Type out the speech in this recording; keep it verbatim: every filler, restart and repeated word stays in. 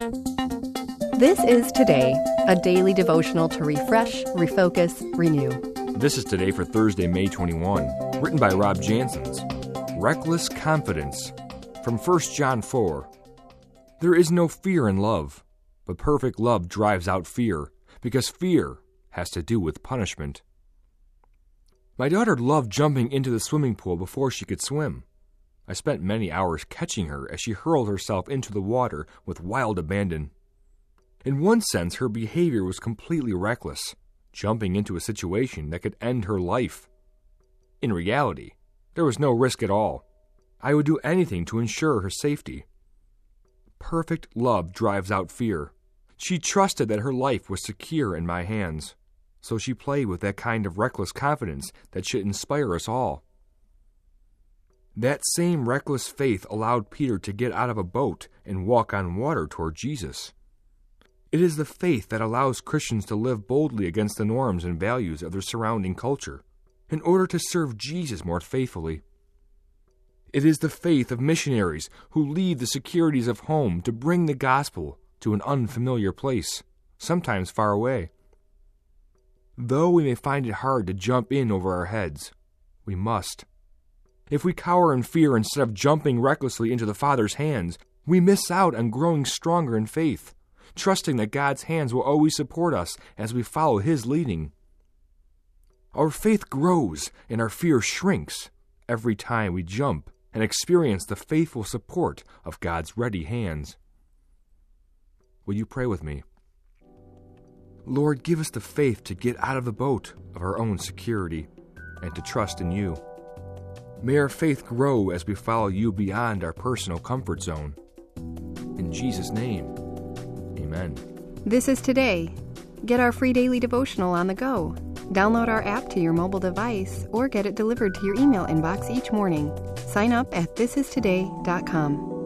This is Today, a daily devotional to refresh, refocus, renew. This is Today for Thursday, May twenty-first, written by Rob Jansons. Reckless confidence. From First John four. There is no fear in love, but perfect love drives out fear, because fear has to do with punishment. My daughter loved jumping into the swimming pool before she could swim. I spent many hours catching her as she hurled herself into the water with wild abandon. In one sense, her behavior was completely reckless, jumping into a situation that could end her life. In reality, there was no risk at all. I would do anything to ensure her safety. Perfect love drives out fear. She trusted that her life was secure in my hands, so she played with that kind of reckless confidence that should inspire us all. That same reckless faith allowed Peter to get out of a boat and walk on water toward Jesus. It is the faith that allows Christians to live boldly against the norms and values of their surrounding culture, in order to serve Jesus more faithfully. It is the faith of missionaries who leave the securities of home to bring the gospel to an unfamiliar place, sometimes far away. Though we may find it hard to jump in over our heads, we must. If we cower in fear instead of jumping recklessly into the Father's hands, we miss out on growing stronger in faith, trusting that God's hands will always support us as we follow His leading. Our faith grows and our fear shrinks every time we jump and experience the faithful support of God's ready hands. Will you pray with me? Lord, give us the faith to get out of the boat of our own security and to trust in You. May our faith grow as we follow You beyond our personal comfort zone. In Jesus' name, amen. This is Today. Get our free daily devotional on the go. Download our app to your mobile device or get it delivered to your email inbox each morning. Sign up at this is today dot com.